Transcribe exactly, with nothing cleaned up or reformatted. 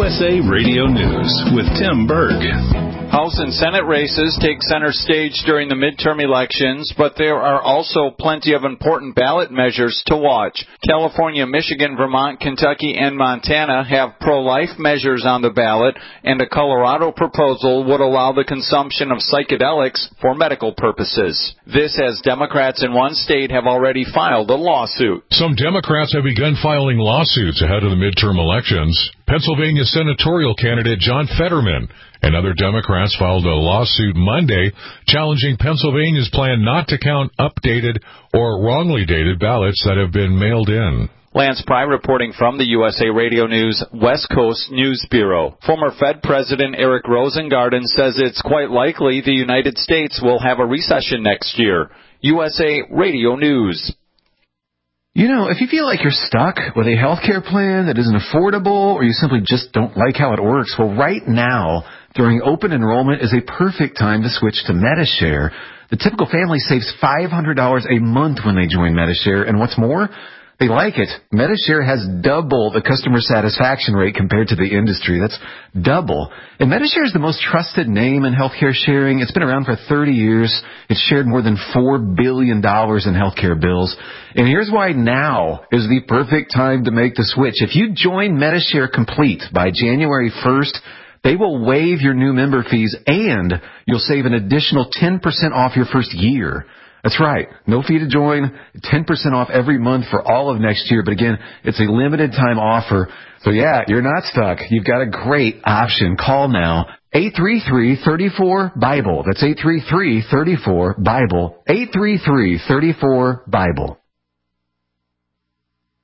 S A Radio News with Tim Berg. House and Senate races take center stage during the midterm elections, but there are also plenty of important ballot measures to watch. California, Michigan, Vermont, Kentucky, and Montana have pro-life measures on the ballot, and a Colorado proposal would allow the consumption of psychedelics for medical purposes. This as Democrats in one state have already filed a lawsuit. Some Democrats have begun filing lawsuits ahead of the midterm elections. Pennsylvania senatorial candidate John Fetterman and other Democrats filed a lawsuit Monday challenging Pennsylvania's plan not to count updated or wrongly dated ballots that have been mailed in. Lance Pry reporting from the U S A Radio News West Coast News Bureau. Former Fed President Eric Rosengarten says it's quite likely the United States will have a recession next year. U S A Radio News. You know, if you feel like you're stuck with a health care plan that isn't affordable or you simply just don't like how it works, well, right now, during open enrollment is a perfect time to switch to Medi-Share. The typical family saves five hundred dollars a month when they join Medi-Share, and what's more, they like it. Medi-Share has double the customer satisfaction rate compared to the industry. That's double. And Medi-Share is the most trusted name in healthcare sharing. It's been around for thirty years. It's shared more than four billion dollars in healthcare bills. And here's why now is the perfect time to make the switch. If you join Medi-Share Complete by January first, they will waive your new member fees and you'll save an additional ten percent off your first year. That's right. No fee to join, ten percent off every month for all of next year. But again, it's a limited time offer. So yeah, you're not stuck. You've got a great option. Call now. eight three three, three four, Bible. That's eight three three, three four, Bible. eight three three, three four, Bible.